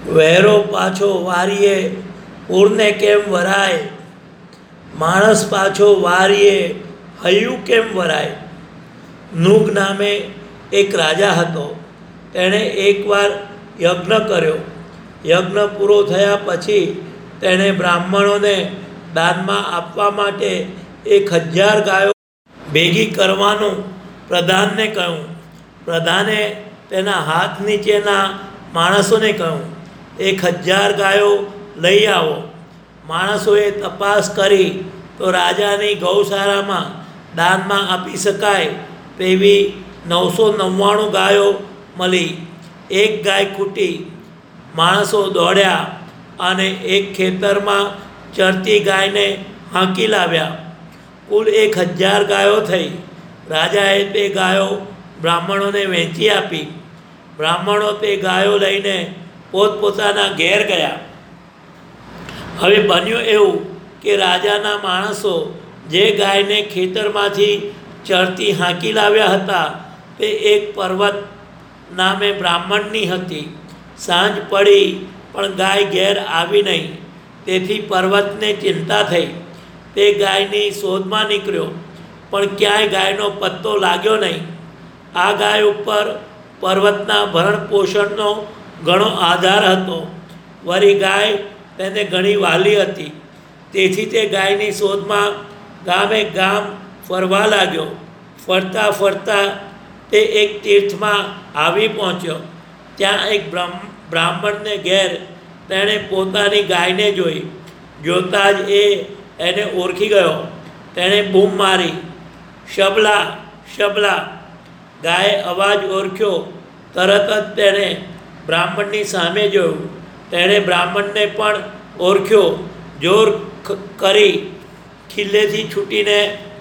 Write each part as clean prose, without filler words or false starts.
વહેરો પાછો વારીએ પૂરને કેમ વરાય, માણસ પાછો વારીએ હૈયું કેમ વરાય. નૃગ નામે એક રાજા હતો. તેણે એકવાર યજ્ઞ કર્યો. યજ્ઞ પૂરો થયા પછી તેણે બ્રાહ્મણોને દાનમાં આપવા માટે 1000 ગાયો ભેગી કરવાનું પ્રધાનને કહ્યું. પ્રધાને તેના હાથ નીચેના માણસોને કહ્યું, 1000 ગાયો લઈ આવો. માણસોએ તપાસ કરી તો રાજાની ગૌશાળામાં દાનમાં આપી શકાય તેવી 999 ગાયો મળી. એક ગાય ખૂટી. માણસો દોડ્યા અને એક ખેતરમાં ચરતી ગાયને હાંકી લાવ્યા. કુલ 1000 ગાયો થઈ. રાજાએ તે ગાયો બ્રાહ્મણોને વહેંચી આપી. બ્રાહ્મણો તે ગાયો લઈને પોતપોતાના ઘેર ગયા. હવે બન્યું એવું કે રાજાના માણસો જે ગાયને ખેતરમાંથી ચરતી હાંકી લાવ્યા હતા તે એક પર્વત નામે બ્રાહ્મણની હતી. સાંજ પડી પણ ગાય ઘેર આવી નહીં. તેથી પર્વતને ચિંતા થઈ. તે ગાયની શોધમાં નીકળ્યો, પણ ક્યાંય ગાયનો પત્તો લાગ્યો નહીં. આ ગાય ઉપર પર્વતના ભરણ પોષણનો ઘણો આધાર હતો. વળી ગાય તેને ઘણી વહાલી હતી. તેથી તે ગાયની શોધમાં ગામે ગામ ફરવા લાગ્યો. ફરતા ફરતા તે એક તીર્થમાં આવી પહોંચ્યો. ત્યાં એક બ્રાહ્મણને ઘેર તેણે પોતાની ગાયને જોઈ. જોતાં જ એને ઓળખી ગયો. તેણે બૂમ મારી, શબલા શબલા. ગાયે અવાજ ઓળખ્યો. તરત જ તેણે બ્રાહ્મણની સામે જોયું. તેણે બ્રાહ્મણને પણ ઓળખ્યો. જોર કરી ખિલ્લેથી છૂટીને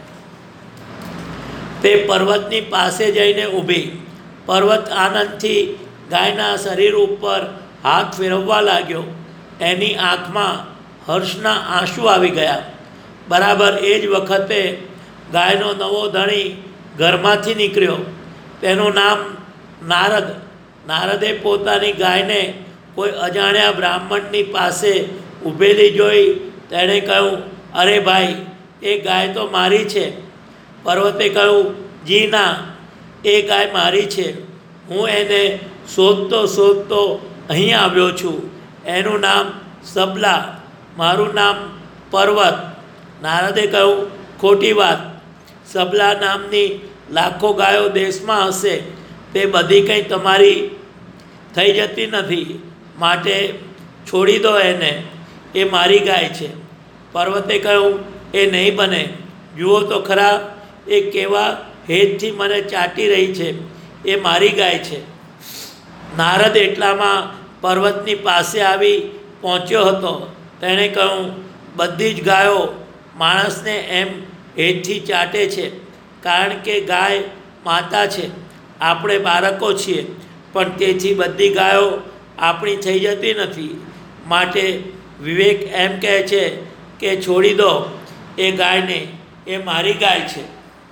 તે પર્વતની પાસે જઈને ઊભી. પર્વત આનંદથી ગાયના શરીર ઉપર હાથ ફેરવવા લાગ્યો. એની આંખમાં હર્ષના આંસુ આવી ગયા. બરાબર એ જ વખતે ગાયનો નવો ધણી ઘરમાંથી નીકળ્યો. તેનું નામ નારદ. નારદે પોતાની ગાયને કોઈ અજાણ્યા બ્રાહ્મણની પાસે ઊભેલી જોઈ. તેણે કહ્યું, અરે ભાઈ, એ ગાય તો મારી છે. પર્વતે કહ્યું, જી ના, એ ગાય મારી છે. હું એને શોધતો શોધતો અહીં આવ્યો છું. એનું નામ સબલા, મારું નામ પર્વત. નારદે કહ્યું, ખોટી વાત. સબલા નામની લાખો ગાયો દેશમાં હશે. તે બધી કંઈ તમારી થઈ જતી નથી. માટે છોડી દો એને. એ મારી ગાય છે. પર્વતે કહ્યું, એ નહીં બને. જુઓ તો ખરા, એ કેવા હેતથી મને ચાટી રહી છે. એ મારી ગાય છે. નારદ એટલામાં પર્વતની પાસે આવી પહોંચ્યો હતો. તેણે કહ્યું, બધી જ ગાયો માણસને એમ હેતથી ચાટે છે કારણ કે ગાય માતા છે, આપણે બાળકો છીએ. પણ તેથી બધી ગાયો આપણી થઈ જતી નથી. માટે વિવેક એમ કહે છે કે છોડી દો એ ગાયને. એ મારી ગાય છે.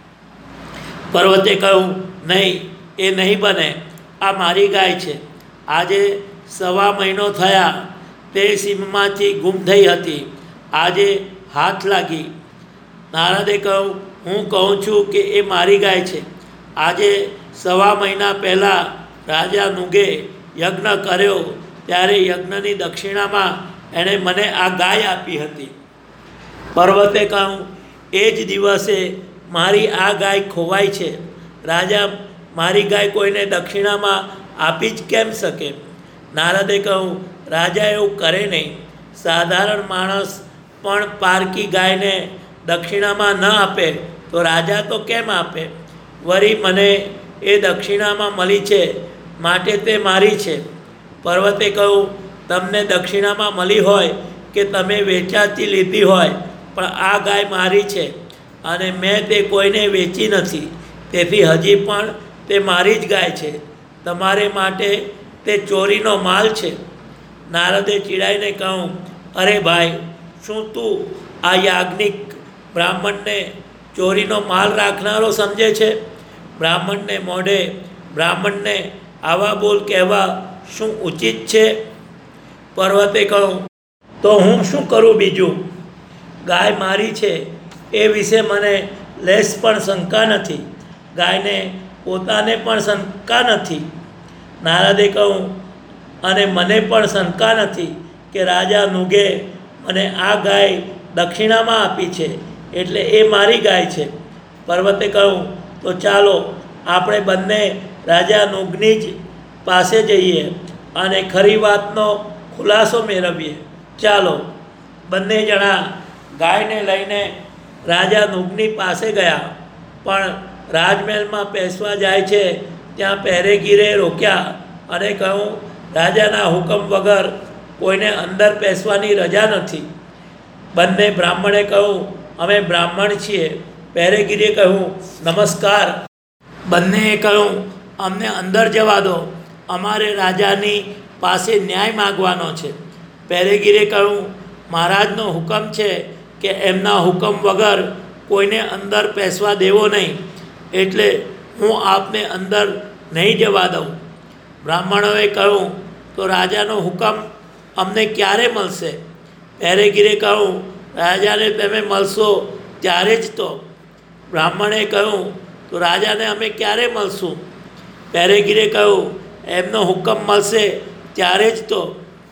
પર્વતે કહ્યું, નહીં, એ નહીં બને. આ મારી ગાય છે. આજે 1.25 મહિનો થયા તે સીમમાંથી ગુમ થઈ હતી. આજે હાથ લાગી. નારદે કહ્યું, હું કહું છું કે એ મારી ગાય છે. આજે 1.25 મહિના પહેલાં રાજા નુગે યજ્ઞ કર્યો ત્યારે યજ્ઞની દક્ષિણામાં એણે મને આ ગાય આપી હતી. પર્વતે કહ્યું, એ જ દિવસે મારી આ ગાય ખોવાઈ છે. રાજા મારી ગાય કોઈને દક્ષિણામાં આપી જ કેમ શકે? નારદે કહ્યું, રાજા એવું કરે નહીં. સાધારણ માણસ પણ પારકી ગાયને દક્ષિણામાં ન આપે તો રાજા તો કેમ આપે? વળી મને એ દક્ષિણામાં મળી છે, માટે તે મારી છે. પર્વતે કહ્યું, તમને દક્ષિણામાં મળી હોય કે તમે વેચાતી લીધી હોય, પણ આ ગાય મારી છે અને મેં તે કોઈને વેચી નથી. તેથી હજી પણ તે મારી જ ગાય છે. તમારે માટે તે ચોરીનો માલ છે. નારદે ચીડાઈને કહ્યું, અરે ભાઈ, શું તું આ યાજ્ઞિક બ્રાહ્મણને ચોરીનો માલ રાખનારો સમજે છે? બ્રાહ્મણને મોઢે બ્રાહ્મણને આવા બોલ કહેવા શું ઉચિત છે? પર્વતે કહ્યું, તો હું શું કરું બીજું? ગાય મારી છે એ વિશે મને લેશ પણ શંકા નથી, ગાયને પોતાને પણ શંકા નથી. નારદે કહ્યું, અને મને પણ શંકા નથી કે રાજા નુગે મને આ ગાય દક્ષિણામાં આપી છે, એટલે એ મારી ગાય છે. પર્વતે કહ્યું, તો ચાલો આપણે બંને રાજા નુગની જ પાસે જઈએ અને ખરી વાતનો ખુલાસો મેળવીએ. ચાલો. બંને જણા ગાયને લઈને રાજા નુગની પાસે ગયા, પણ રાજમહેલમાં પેસવા જાય છે ત્યાં પહેરેગીરે રોક્યા અને કહ્યું, રાજાના હુકમ વગર કોઈને અંદર પેસવાની રજા નથી. બંને બ્રાહ્મણે કહ્યું, અમે બ્રાહ્મણ છીએ. પહેરેગીરીએ કહ્યું, નમસ્કાર. બંનેએ કહ્યું, અમને અંદર જવા દો, અમારે રાજાની પાસે ન્યાય માગવાનો છે. પહેરેગીરે કહ્યું, મહારાજનો હુકમ છે કે એમના હુકમ વગર કોઈને અંદર પેસવા દેવો નહીં, એટલે હું આપને અંદર નહીં જવા દઉં. બ્રાહ્મણોએ કહ્યું, તો રાજાનો હુકમ અમને ક્યારે મળશે? પહેરેગીરે કહ્યું, રાજાને તમે મળશો ત્યારે જ તો. બ્રાહ્મણે કહ્યું, તો રાજાને અમે ક્યારે મળશું? પહેરેગીરે કહ્યું, એમનો હુકમ મળશે ત્યારે જ તો.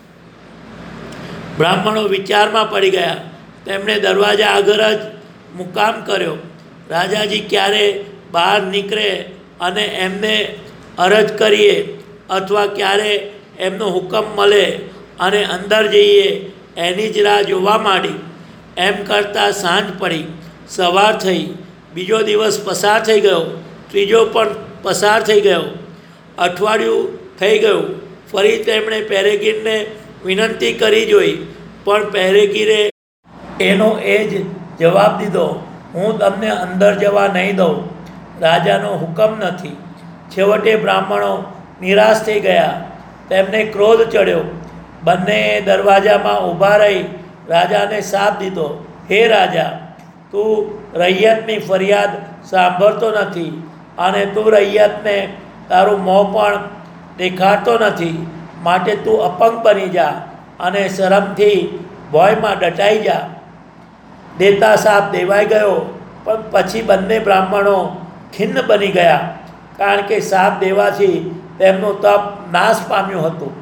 બ્રાહ્મણો વિચારમાં પડી ગયા. તેમણે દરવાજા આગળ જ મુકામ કર્યો. રાજાજી ક્યારે બહાર નીકળે અને એમને અરજ કરીએ, અથવા ક્યારે એમનો હુકમ મળે અને અંદર જઈએ, એની જ રાહ જોવા માંડી. એમ કરતાં સાંજ પડી, સવાર થઈ, બીજો દિવસ પસાર થઈ ગયો, ત્રીજો પણ પસાર થઈ ગયો, અઠવાડિયું થઈ ગયું. ફરી તેમણે પહેરેગીરને વિનંતી કરી જોઈ, પણ પહેરેગીરે એનો એ જ જવાબ દીધો, હું તમને અંદર જવા નહીં દઉં, રાજાનો હુકમ નથી. છેવટે બ્રાહ્મણો નિરાશ થઈ ગયા, તેમને ક્રોધ ચડ્યો. બંનેએ દરવાજામાં ઊભા રહી રાજાને શાપ દીધો, હે રાજા, તું રૈયતની ફરિયાદ સાંભળતો નથી અને તું રૈયતને તારું મોં પણ દેખાડતો નથી, માટે તું અપંગ બની જા અને શરમથી ભોયમાં દટાઈ જા. દેતા શાપ દેવાઈ ગયો, પણ પછી બંને બ્રાહ્મણો ખિન્ન બની ગયા, કારણ કે શાપ દેવાથી તેમનું તપ નાશ પામ્યું હતું.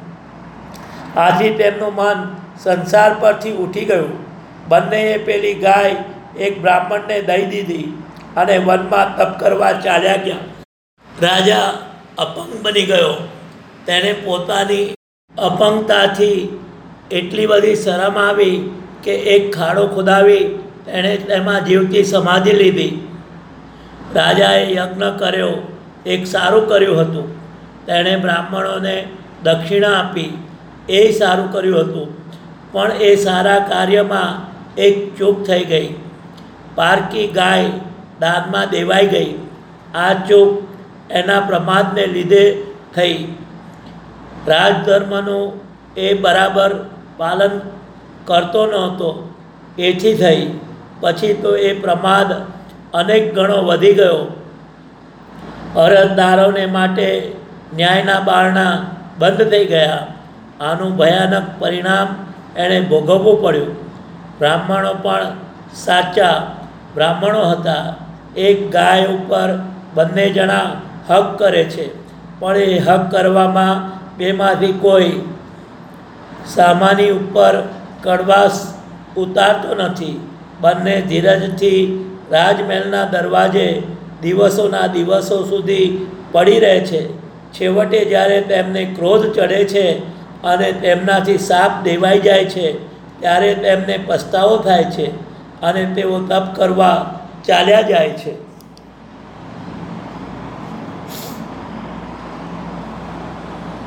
આથી તેમનું મન સંસાર પરથી ઉઠી ગયું. બંનેએ પેલી ગાય એક બ્રાહ્મણને દઈ દીધી અને વનમાં તપ કરવા ચાલ્યા ગયા. રાજા અપંગ બની ગયો. તેણે પોતાની અપંગતાથી એટલી બધી શરમ આવી કે એક ખાડો ખોદાવી તેણે તેમાં જીવતી સમાધિ લીધી. રાજાએ યજ્ઞ કર્યો, એક સારું કર્યું હતું. તેણે બ્રાહ્મણોને દક્ષિણા આપી, એ સારું કર્યું હતું. પણ એ સારા કાર્યમાં એક ચૂક થઈ ગઈ. પારકી ગાય દાનમાં દેવાઈ ગઈ. આ ચૂક એના પ્રમાદને લીધે થઈ. રાજધર્મનું એ બરાબર પાલન કરતો નહોતો, એથી થઈ. પછી તો એ પ્રમાદ અનેક ગણો વધી ગયો. અરજદારોને માટે ન્યાયના બારણા બંધ થઈ ગયા. આનું ભયાનક પરિણામ એણે ભોગવવું પડ્યું. બ્રાહ્મણો પણ સાચા બ્રાહ્મણો હતા. એક ગાય ઉપર બંને જણા હક કરે છે, પણ એ હક કરવામાં બેમાંથી કોઈ સામાની ઉપર કડવાશ ઉતારતો નથી. બંને ધીરજથી રાજમહેલના દરવાજે દિવસોના દિવસો સુધી પડી રહે છે. છેવટે જ્યારે તેમને ક્રોધ ચડે છે અને તેમનાથી શાપ દેવાઈ જાય છે, ત્યારે તેમને પસ્તાવો થાય છે અને તેઓ તપ કરવા ચાલ્યા જાય છે.